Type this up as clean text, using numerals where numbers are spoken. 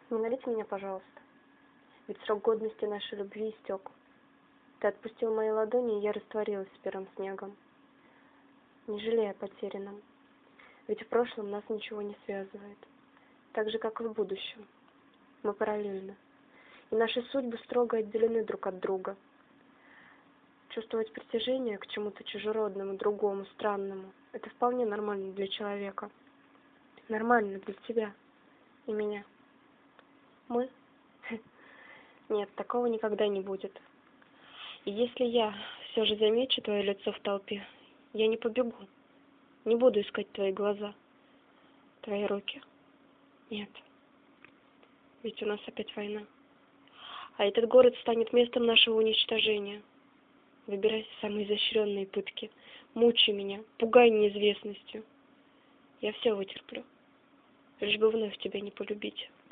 Не налейте меня, пожалуйста. Ведь срок годности нашей любви истек. Ты отпустил мои ладони, и я растворилась в первым снегом. Не жалея о потерянном. Ведь в прошлом нас ничего не связывает. Так же, как и в будущем. Мы параллельны. И наши судьбы строго отделены друг от друга. Чувствовать притяжение к чему-то чужеродному, другому, странному – это вполне нормально для человека. Нормально для тебя и меня. Мы? Нет, такого никогда не будет. И если я все же замечу твое лицо в толпе, я не побегу, не буду искать твои глаза, твои руки. Нет, ведь у нас опять война. А этот город станет местом нашего уничтожения. Выбирай самые изощренные пытки, мучай меня, пугай неизвестностью. Я все вытерплю, лишь бы вновь тебя не полюбить.